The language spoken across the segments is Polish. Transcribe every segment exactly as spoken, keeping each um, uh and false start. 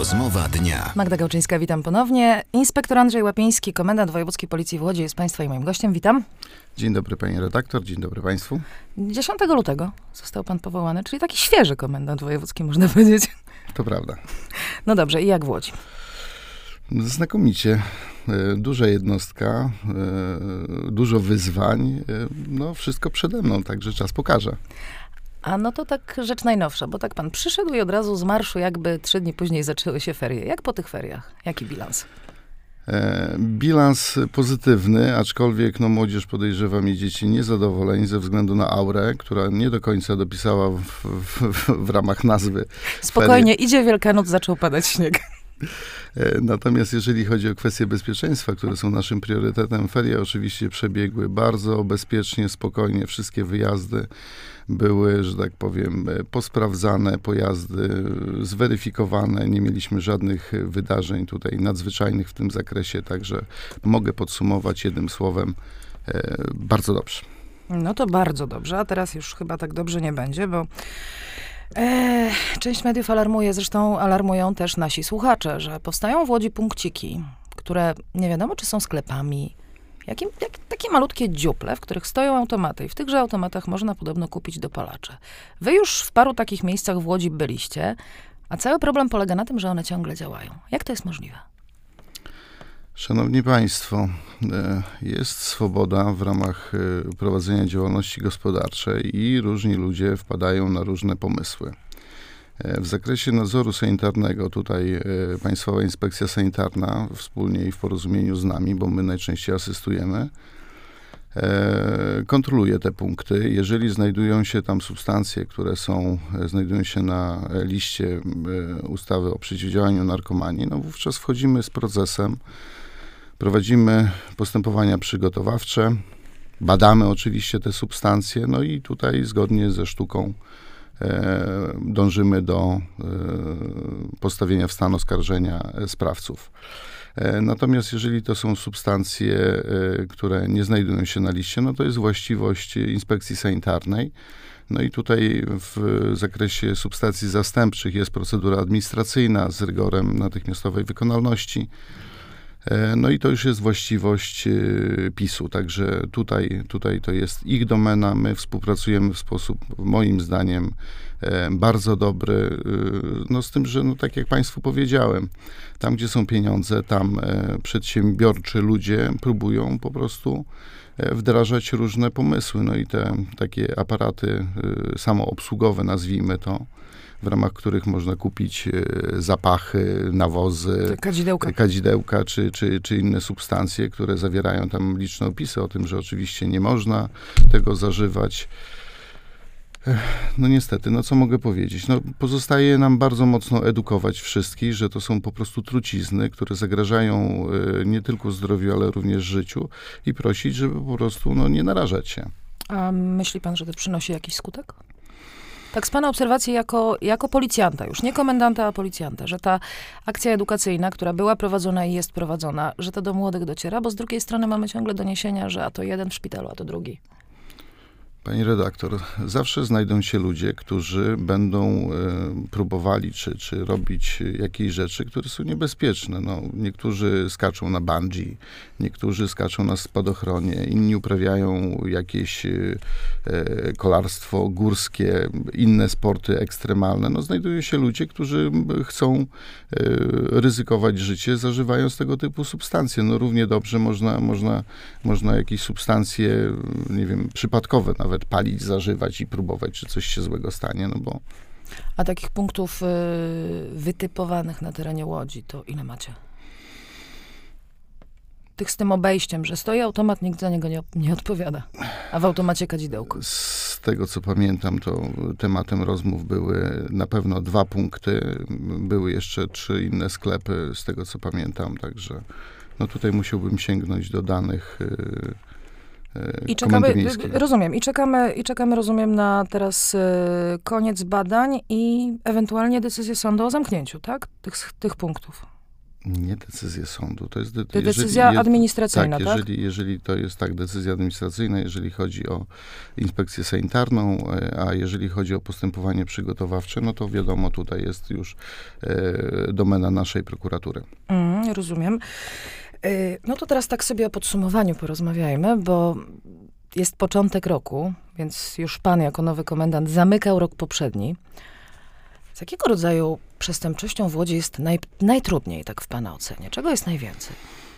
Rozmowa dnia. Magda Gałczyńska, witam ponownie. Inspektor Andrzej Łapiński, komendant wojewódzkiej policji w Łodzi jest państwa i moim gościem. Witam. Dzień dobry pani redaktor, dzień dobry państwu. dziesiątego lutego został pan powołany, czyli taki świeży komendant wojewódzki, można powiedzieć. To prawda. No dobrze, i jak w Łodzi? Znakomicie. Duża jednostka, dużo wyzwań. No wszystko przede mną, także czas pokaże. A no to tak rzecz najnowsza, bo tak pan przyszedł i od razu z marszu, jakby trzy dni później zaczęły się ferie. Jak po tych feriach? Jaki bilans? E, bilans pozytywny, aczkolwiek no, młodzież, podejrzewam, i dzieci niezadowoleni ze względu na aurę, która nie do końca dopisała w, w, w ramach nazwy. Spokojnie, ferie. idzie Wielkanoc, zaczął padać śnieg. Natomiast jeżeli chodzi o kwestie bezpieczeństwa, które są naszym priorytetem, ferie oczywiście przebiegły bardzo bezpiecznie, spokojnie. Wszystkie wyjazdy były, że tak powiem, posprawdzane, pojazdy zweryfikowane. Nie mieliśmy żadnych wydarzeń tutaj nadzwyczajnych w tym zakresie, także mogę podsumować jednym słowem, bardzo dobrze. No to bardzo dobrze, a teraz już chyba tak dobrze nie będzie, bo E, część mediów alarmuje, zresztą alarmują też nasi słuchacze, że powstają w Łodzi punkciki, które nie wiadomo, czy są sklepami. Jakim, jak, takie malutkie dziuple, w których stoją automaty i w tychże automatach można podobno kupić dopalacze. Wy już w paru takich miejscach w Łodzi byliście, a cały problem polega na tym, że one ciągle działają. Jak to jest możliwe? Szanowni Państwo, jest swoboda w ramach prowadzenia działalności gospodarczej i różni ludzie wpadają na różne pomysły. W zakresie nadzoru sanitarnego tutaj Państwowa Inspekcja Sanitarna wspólnie i w porozumieniu z nami, bo my najczęściej asystujemy, kontroluje te punkty. Jeżeli znajdują się tam substancje, które są, znajdują się na liście ustawy o przeciwdziałaniu narkomanii, no wówczas wchodzimy z procesem. Prowadzimy postępowania przygotowawcze, badamy oczywiście te substancje, no i tutaj zgodnie ze sztuką e, dążymy do e, postawienia w stan oskarżenia sprawców. E, natomiast jeżeli to są substancje, e, które nie znajdują się na liście, no to jest właściwość inspekcji sanitarnej. No i tutaj w zakresie substancji zastępczych jest procedura administracyjna z rygorem natychmiastowej wykonalności. No i to już jest właściwość PiS-u, także tutaj, tutaj to jest ich domena. My współpracujemy w sposób, moim zdaniem, bardzo dobry, no z tym, że no tak jak Państwu powiedziałem, tam gdzie są pieniądze, tam przedsiębiorczy ludzie próbują po prostu wdrażać różne pomysły. No i te takie aparaty samoobsługowe, nazwijmy to, w ramach których można kupić zapachy, nawozy, kadzidełka, kadzidełka czy, czy, czy inne substancje, które zawierają tam liczne opisy o tym, że oczywiście nie można tego zażywać. No niestety, no co mogę powiedzieć? No pozostaje nam bardzo mocno edukować wszystkich, że to są po prostu trucizny, które zagrażają nie tylko zdrowiu, ale również życiu i prosić, żeby po prostu no, nie narażać się. A myśli pan, że to przynosi jakiś skutek? Tak z pana obserwacji jako, jako policjanta już, nie komendanta, a policjanta, że ta akcja edukacyjna, która była prowadzona i jest prowadzona, że to do młodych dociera, bo z drugiej strony mamy ciągle doniesienia, że a to jeden w szpitalu, a to drugi. Pani redaktor, zawsze znajdą się ludzie, którzy będą e, próbowali czy, czy robić jakieś rzeczy, które są niebezpieczne. No, niektórzy skaczą na bungee, niektórzy skaczą na spadochronie, inni uprawiają jakieś e, kolarstwo górskie, inne sporty ekstremalne. No, znajdują się ludzie, którzy chcą e, ryzykować życie, zażywając tego typu substancje. No, równie dobrze można, można, można jakieś substancje, nie wiem, przypadkowe nawet palić, zażywać i próbować, czy coś się złego stanie, no bo... A takich punktów y, wytypowanych na terenie Łodzi, to ile macie? Tych z tym obejściem, że stoi automat, nikt za niego nie, nie odpowiada, a w automacie kadzidełko. Z tego, co pamiętam, to tematem rozmów były na pewno dwa punkty, były jeszcze trzy inne sklepy, z tego, co pamiętam, także no tutaj musiałbym sięgnąć do danych y, I czekamy, rozumiem, i czekamy, i czekamy, rozumiem, na teraz y, koniec badań i ewentualnie decyzję sądu o zamknięciu, tak? Tych, tych punktów. Nie decyzję sądu, to jest de- To decyzja jeżeli, administracyjna, tak? tak? Jeżeli, jeżeli to jest tak, decyzja administracyjna, jeżeli chodzi o inspekcję sanitarną, a jeżeli chodzi o postępowanie przygotowawcze, no to wiadomo, tutaj jest już e, domena naszej prokuratury. Mm, rozumiem. Y, No to teraz tak sobie o podsumowaniu porozmawiajmy, bo jest początek roku, więc już pan jako nowy komendant zamykał rok poprzedni. Z jakiego rodzaju przestępczością w Łodzi jest naj, najtrudniej, tak w pana ocenie? Czego jest najwięcej?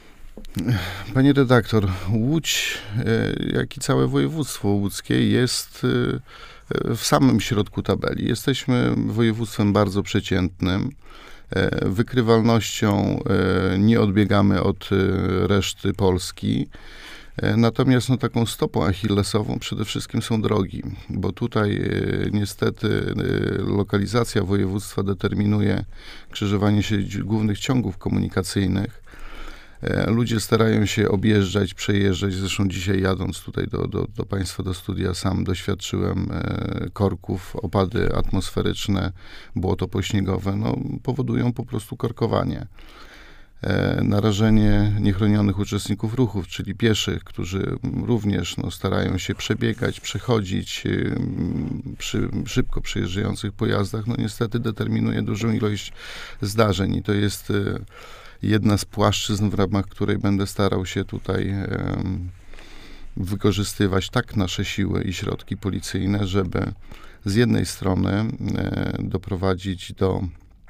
Pani redaktor, Łódź, e, jak i całe województwo łódzkie jest e, w samym środku tabeli. Jesteśmy województwem bardzo przeciętnym. E, Wykrywalnością e, nie odbiegamy od e, reszty Polski. E, Natomiast no, taką stopą achillesową przede wszystkim są drogi, bo tutaj e, niestety e, lokalizacja województwa determinuje krzyżowanie się dzi- głównych ciągów komunikacyjnych. E, Ludzie starają się objeżdżać, przejeżdżać. Zresztą dzisiaj jadąc tutaj do, do, do Państwa, do studia, sam doświadczyłem e, korków, opady atmosferyczne, błoto pośniegowe, no, powodują po prostu korkowanie. E, Narażenie niechronionych uczestników ruchów, czyli pieszych, którzy również no, starają się przebiegać, przechodzić e, przy szybko przejeżdżających pojazdach, no niestety determinuje dużą ilość zdarzeń i to jest e, jedna z płaszczyzn, w ramach której będę starał się tutaj em, wykorzystywać tak nasze siły i środki policyjne, żeby z jednej strony e, doprowadzić do,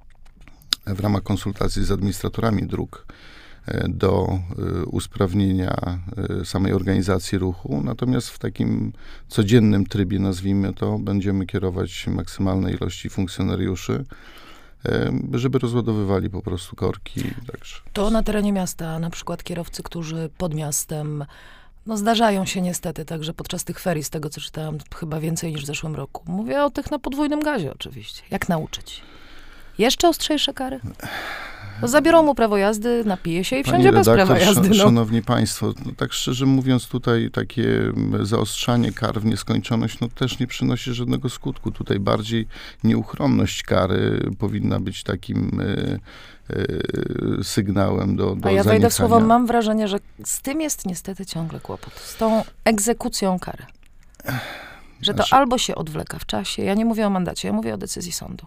w ramach konsultacji z administratorami dróg, e, do e, usprawnienia e, samej organizacji ruchu, natomiast w takim codziennym trybie, nazwijmy to, będziemy kierować maksymalnej ilości funkcjonariuszy, e, żeby rozładowywali po prostu korki. Także. To na terenie miasta, na przykład kierowcy, którzy pod miastem, no zdarzają się niestety także podczas tych ferii, z tego co czytałam, chyba więcej niż w zeszłym roku. Mówię o tych na podwójnym gazie oczywiście. Jak nauczyć? Jeszcze ostrzejsze kary? No zabiorą mu prawo jazdy, napije się i Pani wsiądzie bez redaktor, prawa jazdy. sz- No. Szanowni Państwo, no tak szczerze mówiąc, tutaj takie mm, zaostrzanie kar w nieskończoność no też nie przynosi żadnego skutku. Tutaj bardziej nieuchronność kary powinna być takim e, e, sygnałem do, do A ja wejdę w słowo, zaniechania. mam wrażenie, że z tym jest niestety ciągle kłopot. Z tą egzekucją kary. Że to Znaczy- albo się odwleka w czasie. Ja nie mówię o mandacie, ja mówię o decyzji sądu.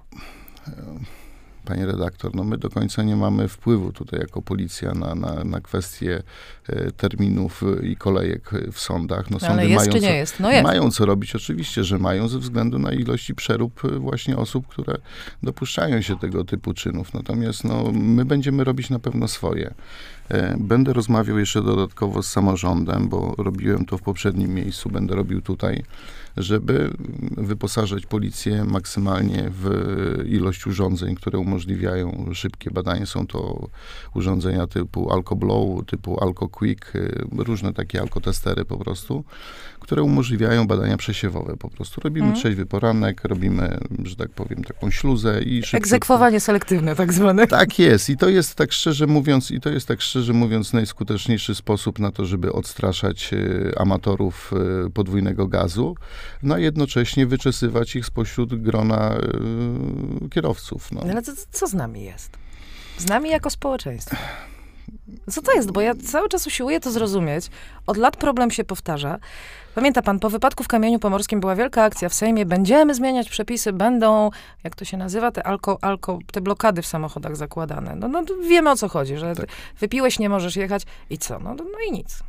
Pani redaktor, no my do końca nie mamy wpływu tutaj jako policja na, na, na kwestie e, terminów i kolejek w sądach. No, No, ale sądy jest mają czy nie co, jest? No jest. Mają co robić, oczywiście, że mają, ze względu na ilości przerób e, właśnie osób, które dopuszczają się tego typu czynów. Natomiast no, my będziemy robić na pewno swoje. E, Będę rozmawiał jeszcze dodatkowo z samorządem, bo robiłem to w poprzednim miejscu, będę robił tutaj, żeby wyposażać policję maksymalnie w ilość urządzeń, które umożliwiają szybkie badanie. Są to urządzenia typu AlcoBlow, typu AlcoQuick, y, różne takie alkotestery po prostu, które umożliwiają badania przesiewowe po prostu. Robimy Mhm. trzeźwy poranek, robimy, że tak powiem, taką śluzę i szybciutko. Egzekwowanie selektywne tak zwane. Tak jest i to jest tak szczerze mówiąc, i to jest tak szczerze mówiąc najskuteczniejszy sposób na to, żeby odstraszać y, amatorów y, podwójnego gazu, no a jednocześnie wyczesywać ich spośród grona y, kierowców. No. Ale co, co z nami jest? Z nami jako społeczeństwo. Co to jest? Bo ja cały czas usiłuję to zrozumieć. Od lat problem się powtarza. Pamięta pan, po wypadku w Kamieniu Pomorskim była wielka akcja w Sejmie. Będziemy zmieniać przepisy, będą, jak to się nazywa, te alko, alko, te blokady w samochodach zakładane. No, no to wiemy, o co chodzi, że Tak. wypiłeś, nie możesz jechać i co? No, no i nic.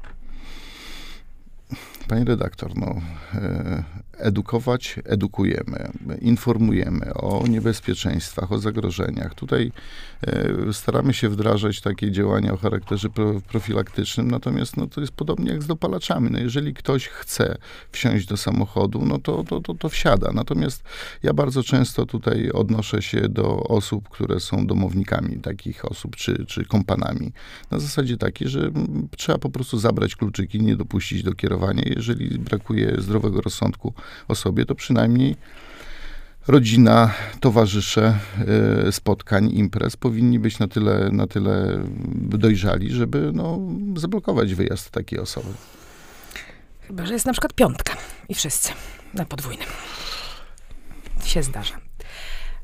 Pani redaktor, no, e, edukować, edukujemy, informujemy o niebezpieczeństwach, o zagrożeniach. Tutaj e, staramy się wdrażać takie działania o charakterze pro, profilaktycznym, natomiast no, to jest podobnie jak z dopalaczami. No, jeżeli ktoś chce wsiąść do samochodu, no to, to, to, to wsiada. Natomiast ja bardzo często tutaj odnoszę się do osób, które są domownikami takich osób, czy, czy kompanami. Na zasadzie takiej, że mm, trzeba po prostu zabrać kluczyki, nie dopuścić do kierowania. Jeżeli brakuje zdrowego rozsądku osobie, to przynajmniej rodzina, towarzysze y, spotkań, imprez powinni być na tyle, na tyle dojrzali, żeby no, zablokować wyjazd takiej osoby. Chyba że jest na przykład piątka i wszyscy na podwójnym. Się zdarza.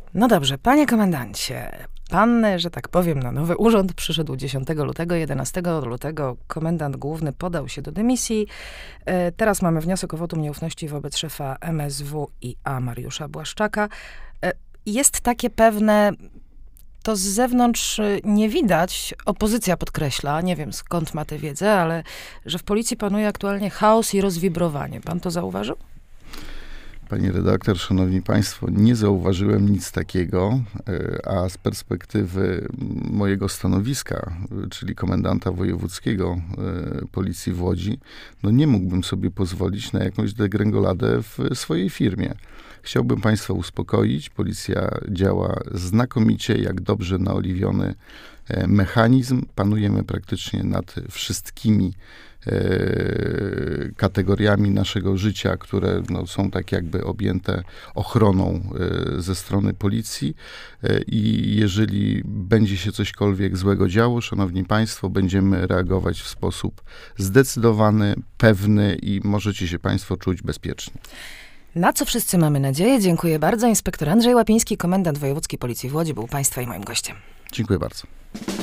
No dobrze, panie komendancie, pan, że tak powiem, na nowy urząd przyszedł dziesiątego lutego, jedenastego lutego komendant główny podał się do dymisji. E, Teraz mamy wniosek o wotum nieufności wobec szefa M S W i A Mariusza Błaszczaka. E, Jest takie pewne, to z zewnątrz y, nie widać, opozycja podkreśla, nie wiem skąd ma tę wiedzę, ale że w policji panuje aktualnie chaos i rozwibrowanie. Pan to zauważył? Pani redaktor, szanowni państwo, nie zauważyłem nic takiego, e, a z perspektywy mojego stanowiska, e, czyli komendanta wojewódzkiego e, policji w Łodzi, no nie mógłbym sobie pozwolić na jakąś degrengoladę w swojej firmie. Chciałbym państwa uspokoić. Policja działa znakomicie, jak dobrze naoliwiony e, mechanizm. Panujemy praktycznie nad wszystkimi e, kategoriami naszego życia, które no, są tak jakby objęte ochroną e, ze strony policji. E, I jeżeli będzie się cośkolwiek złego działo, szanowni państwo, będziemy reagować w sposób zdecydowany, pewny i możecie się państwo czuć bezpiecznie. Na co wszyscy mamy nadzieję. Dziękuję bardzo. Inspektor Andrzej Łapiński, komendant wojewódzki Policji w Łodzi, był państwa i moim gościem. Dziękuję bardzo.